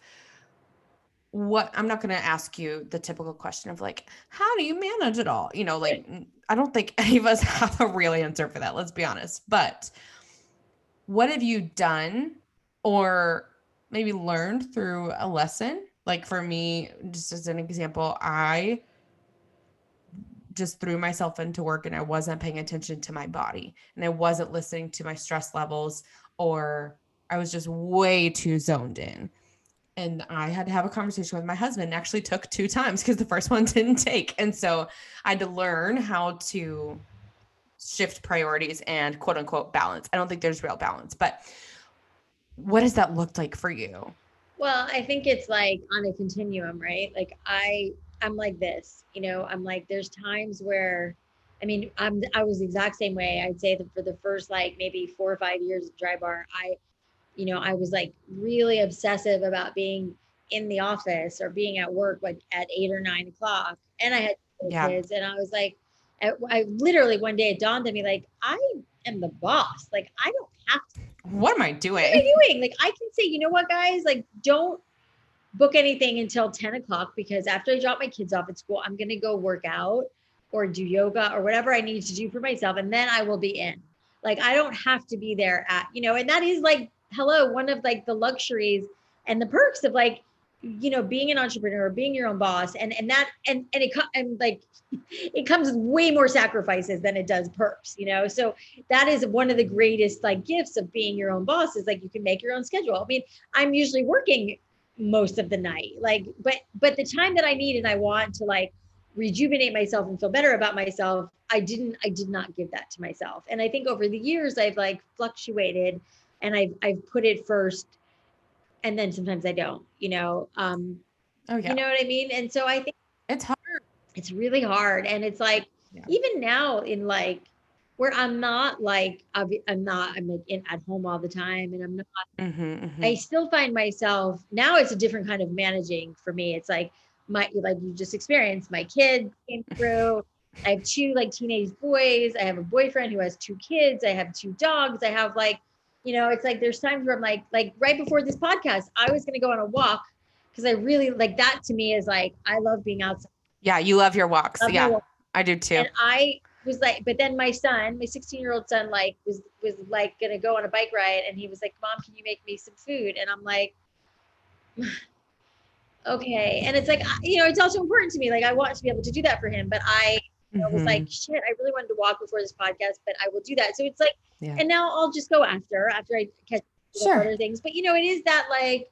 What, I'm not going to ask you the typical question of like, how do you manage it all? You know, like, I don't think any of us have a real answer for that. Let's be honest. But what have you done or maybe learned through a lesson? Like for me, just as an example, I just threw myself into work and I wasn't paying attention to my body, and I wasn't listening to my stress levels, or I was just way too zoned in. And I had to have a conversation with my husband. It actually took two times because the first one didn't take. And so I had to learn how to shift priorities and quote unquote balance. I don't think there's real balance, but what does that look like for you? Well, I think it's like on a continuum, right? Like I, I'm like this, you know, I'm like, there's times where, I mean, I'm, I was the exact same way. I'd say that for the first, like maybe four or five years of Drybar, I, you know, I was like really obsessive about being in the office or being at work like at eight or nine o'clock. And I had Yeah. kids, and I was like, I, I literally one day it dawned on me, like, I am the boss. Like, I don't have to. What am I doing? What am I doing? Like, I can say, you know what, guys, like, don't book anything until ten o'clock, because after I drop my kids off at school, I'm going to go work out or do yoga or whatever I need to do for myself. And then I will be in. Like, I don't have to be there at, you know, and that is like, hello, one of like the luxuries and the perks of like, you know, being an entrepreneur, being your own boss. And, and that, and, and it, and like, it comes with way more sacrifices than it does perks, you know? So that is one of the greatest like gifts of being your own boss, is like, you can make your own schedule. I mean, I'm usually working most of the night, like, but, but the time that I need and I want to like rejuvenate myself and feel better about myself, I didn't, I did not give that to myself. And I think over the years I've like fluctuated and I've, I've put it first, and then sometimes I don't, you know, um, oh, yeah. You know what I mean? And so I think it's hard. It's really hard. And it's like, yeah. Even now in like, where I'm not like, I'm not, I'm like in, at home all the time, and I'm not, mm-hmm, mm-hmm. I still find myself, now it's a different kind of managing for me. It's like my, like you just experienced, my kids came through. I have two like teenage boys. I have a boyfriend who has two kids. I have two dogs. I have like, you know, it's like, there's times where I'm like, like right before this podcast, I was going to go on a walk, because I really like that. To me is like, I love being outside. Yeah. You love your walks. Love yeah. Walk. I do too. And I was like, but then my son, my sixteen year old son, like was, was like going to go on a bike ride. And he was like, Mom, can you make me some food? And I'm like, okay. And it's like, you know, it's also important to me. Like, I want to be able to do that for him, but I you know, mm-hmm. was like, shit, I really wanted to walk before this podcast, but I will do that. So it's like, yeah. And now I'll just go after, after I catch sure. other things. But you know, it is that like,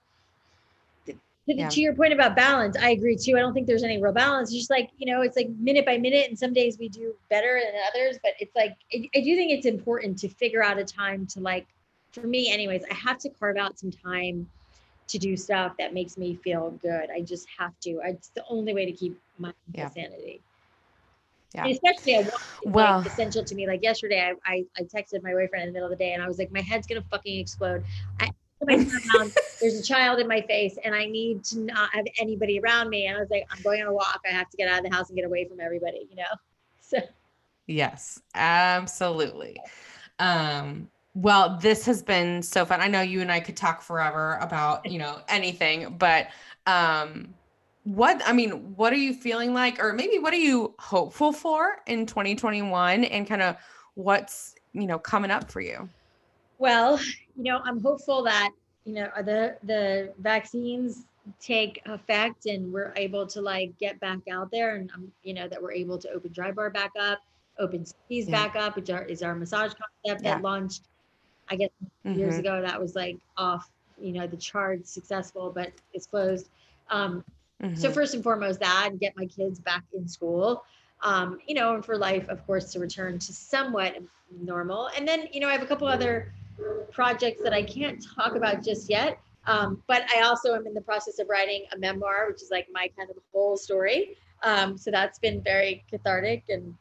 To, yeah. to your point about balance, I agree too. I don't think there's any real balance. It's just like, you know, it's like minute by minute, and some days we do better than others, but it's like, I, I do think it's important to figure out a time to like, for me anyways, I have to carve out some time to do stuff that makes me feel good. I just have to. I, it's the only way to keep my yeah. sanity. Yeah. And especially at work, it's well, like essential to me. Like yesterday, I, I, I texted my boyfriend in the middle of the day, and I was like, my head's going to fucking explode. I, around, there's a child in my face, and I need to not have anybody around me. And I was like, I'm going on a walk. I have to get out of the house and get away from everybody, you know? So. Yes, absolutely. Um, well, this has been so fun. I know you and I could talk forever about, you know, anything, but, um, what, I mean, what are you feeling like, or maybe what are you hopeful for in twenty twenty-one, and kind of what's, you know, coming up for you? Well, you know, I'm hopeful that, you know, the, the vaccines take effect and we're able to like get back out there, and, um, you know, that we're able to open Drybar back up, open Steve's yeah. back up, which are, is our massage concept yeah. that launched, I guess, mm-hmm. years ago. That was like off, you know, the charts, successful, but it's closed. Um, mm-hmm. So first and foremost, that, and get my kids back in school, um, you know, and for life, of course, to return to somewhat normal. And then, you know, I have a couple other projects that I can't talk about just yet. Um, but I also am in the process of writing a memoir, which is like my kind of whole story. Um, so that's been very cathartic and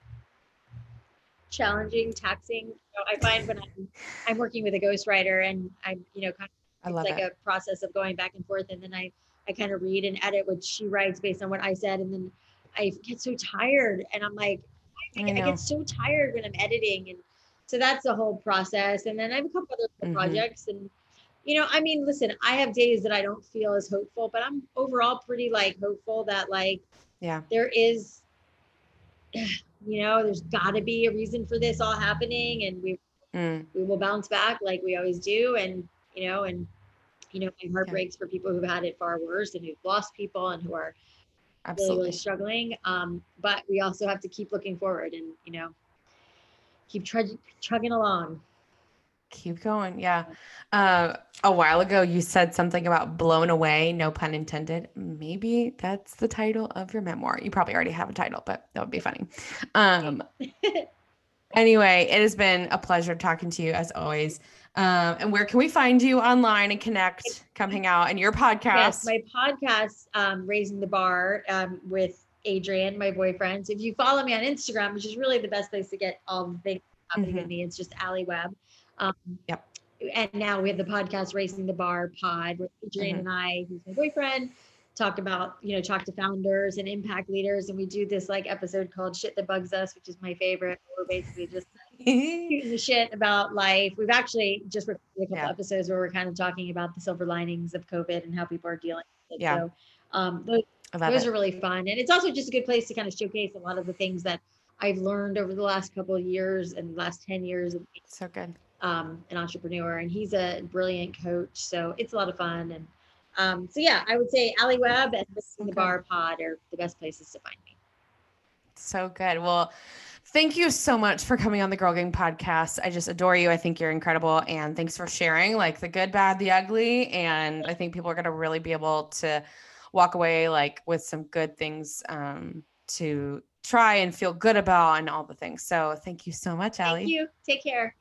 challenging, taxing. You know, I find when I'm, I'm working with a ghostwriter, and I'm, you know, kind of, it's like it. a process of going back and forth. And then I, I kind of read and edit what she writes based on what I said. And then I get so tired, and I'm like, I, I, I get so tired when I'm editing. And so that's the whole process. And then I have a couple other mm-hmm. projects, and, you know, I mean, listen, I have days that I don't feel as hopeful, but I'm overall pretty like hopeful that like, yeah, there is, you know, there's gotta be a reason for this all happening, and we, mm. we will bounce back like we always do. And, you know, and, you know, my heart yeah. breaks for people who've had it far worse, and who've lost people, and who are Absolutely. really, really struggling. Um, but we also have to keep looking forward, and, you know, keep trudging, chugging along. Keep going. Yeah. Uh, a while ago, you said something about blown away, no pun intended. Maybe that's the title of your memoir. You probably already have a title, but that would be funny. Um, anyway, it has been a pleasure talking to you as always. Um, and where can we find you online and connect, come hang out, and your podcast? Yes, my podcast, um, Raising the Bar, um, with Adrian, my boyfriend. So if you follow me on Instagram, which is really the best place to get all the things happening mm-hmm. with me, it's just Allie Webb. Um, yep. and now we have the podcast Raising the Bar Pod, where Adrian mm-hmm. and I, who's my boyfriend, talk about, you know, talk to founders and impact leaders. And we do this like episode called Shit That Bugs Us, which is my favorite. We're basically just shooting the shit about life. We've actually just recorded a couple yeah. episodes where we're kind of talking about the silver linings of COVID and how people are dealing with it. Yeah. So um, those, those are really fun. And it's also just a good place to kind of showcase a lot of the things that I've learned over the last couple of years and the last ten years. So good. Um, an entrepreneur, and he's a brilliant coach. So it's a lot of fun. And um, so, yeah, I would say Allie Webb and Raising the Bar Pod are the best places to find me. So good. Well, thank you so much for coming on the Girl Gang podcast. I just adore you. I think you're incredible. And thanks for sharing like the good, bad, the ugly. And I think people are going to really be able to walk away like with some good things um, to try and feel good about and all the things. So thank you so much, Allie. Thank you. Take care.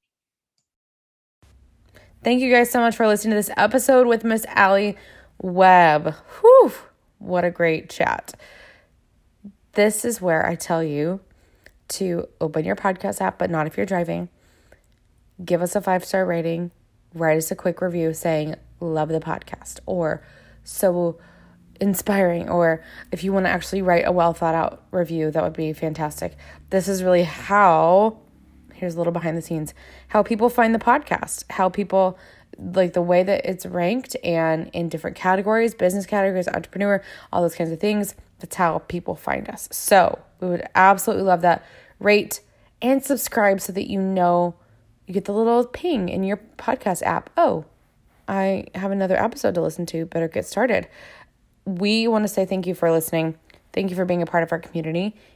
Thank you guys so much for listening to this episode with Miss Allie Webb. Whew, what a great chat. This is where I tell you to open your podcast app, but not if you're driving. Give us a five-star rating. Write us a quick review saying, love the podcast, or so inspiring, or if you want to actually write a well-thought-out review, that would be fantastic. This is really how... Here's a little behind the scenes, how people find the podcast, how people like the way that it's ranked and in different categories, business categories, entrepreneur, all those kinds of things. That's how people find us. So we would absolutely love that. Rate and subscribe so that you know you get the little ping in your podcast app. Oh, I have another episode to listen to. Better get started. We want to say thank you for listening. Thank you for being a part of our community.